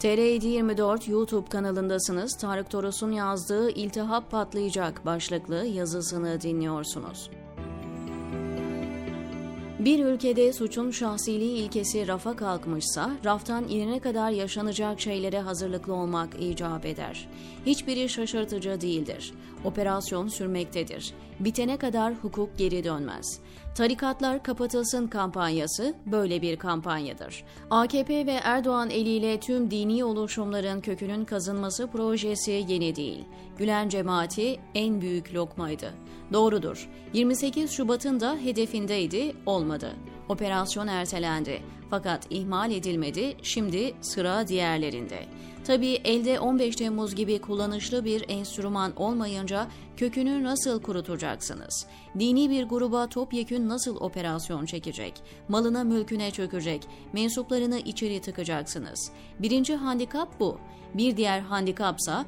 TR724 YouTube kanalındasınız. Tarık Toros'un yazdığı "İltihap patlayacak" başlıklı yazısını dinliyorsunuz. Bir ülkede suçun şahsiliği ilkesi rafa kalkmışsa, raftan inene kadar yaşanacak şeylere hazırlıklı olmak icap eder. Hiçbiri şaşırtıcı değildir. Operasyon sürmektedir. Bitene kadar hukuk geri dönmez. Tarikatlar kapatılsın kampanyası böyle bir kampanyadır. AKP ve Erdoğan eliyle tüm dini oluşumların kökünün kazınması projesi yeni değil. Gülen cemaati en büyük lokmaydı. Doğrudur. 28 Şubat'ın da hedefindeydi, olmadı. Operasyon ertelendi. Fakat ihmal edilmedi, şimdi sıra diğerlerinde. Tabii elde 15 Temmuz gibi kullanışlı bir enstrüman olmayınca kökünü nasıl kurutacaksınız? Dini bir gruba topyekün nasıl operasyon çekecek? Malına mülküne çökecek, mensuplarını içeri tıkacaksınız. Birinci handikap bu. Bir diğer handikapsa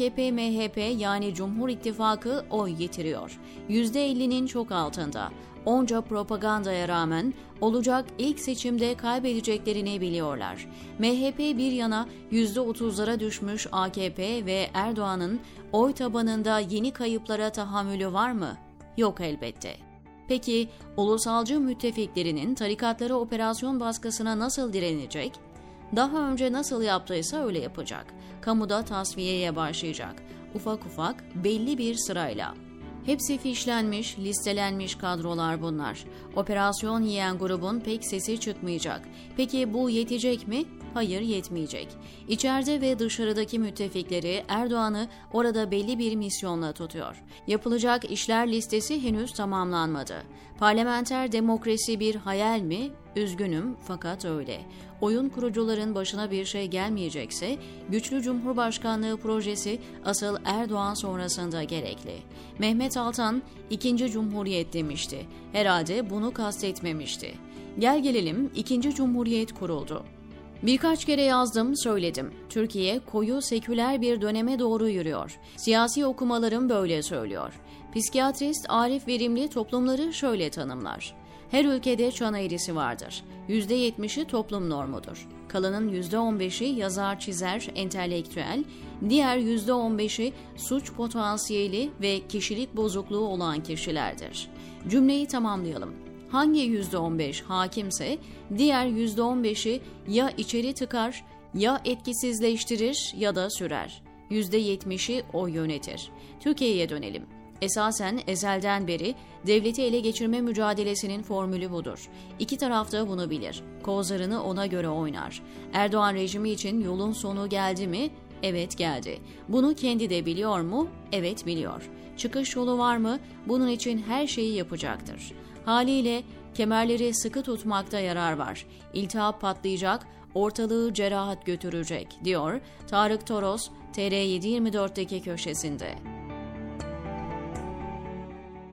AKP-MHP yani Cumhur İttifakı oy yitiriyor. %50'nin çok altında. Onca propagandaya rağmen olacak ilk seçimde kaybedeceklerini biliyorlar. MHP bir yana %30'lara düşmüş AKP ve Erdoğan'ın oy tabanında yeni kayıplara tahammülü var mı? Yok elbette. Peki ulusalcı müttefiklerinin tarikatlara operasyon baskısına nasıl direnecek? Daha önce nasıl yaptıysa öyle yapacak. Kamuda tasfiyeye başlayacak. Ufak ufak, belli bir sırayla. Hepsi fişlenmiş, listelenmiş kadrolar bunlar. Operasyon yiyen grubun pek sesi çıkmayacak. Peki bu yetecek mi? Hayır, yetmeyecek. İçeride ve dışarıdaki müttefikleri Erdoğan'ı orada belli bir misyonla tutuyor. Yapılacak işler listesi henüz tamamlanmadı. Parlamenter demokrasi bir hayal mi? Üzgünüm fakat öyle. Oyun kurucuların başına bir şey gelmeyecekse, güçlü Cumhurbaşkanlığı projesi asıl Erdoğan sonrasında gerekli. Mehmet Altan, 2. Cumhuriyet demişti. Herhalde bunu kastetmemişti. Gel gelelim 2. Cumhuriyet kuruldu. Birkaç kere yazdım, söyledim. Türkiye koyu seküler bir döneme doğru yürüyor. Siyasi okumalarım böyle söylüyor. Psikiyatrist Arif Verimli toplumları şöyle tanımlar. Her ülkede çan eğrisi vardır. %70'i toplum normudur. Kalanın %15'i yazar, çizer, entelektüel, diğer %15'i suç potansiyeli ve kişilik bozukluğu olan kişilerdir. Cümleyi tamamlayalım. Hangi %15 hakimse diğer %15'i ya içeri tıkar, ya etkisizleştirir ya da sürer. %70'i o yönetir. Türkiye'ye dönelim. Esasen ezelden beri devleti ele geçirme mücadelesinin formülü budur. İki taraf da bunu bilir. Kozlarını ona göre oynar. Erdoğan rejimi için yolun sonu geldi mi? Evet geldi. Bunu kendi de biliyor mu? Evet biliyor. Çıkış yolu var mı? Bunun için her şeyi yapacaktır. Haliyle kemerleri sıkı tutmakta yarar var. İltihap patlayacak, ortalığı cerahat götürecek, diyor Tarık Toros, TR724'deki köşesinde.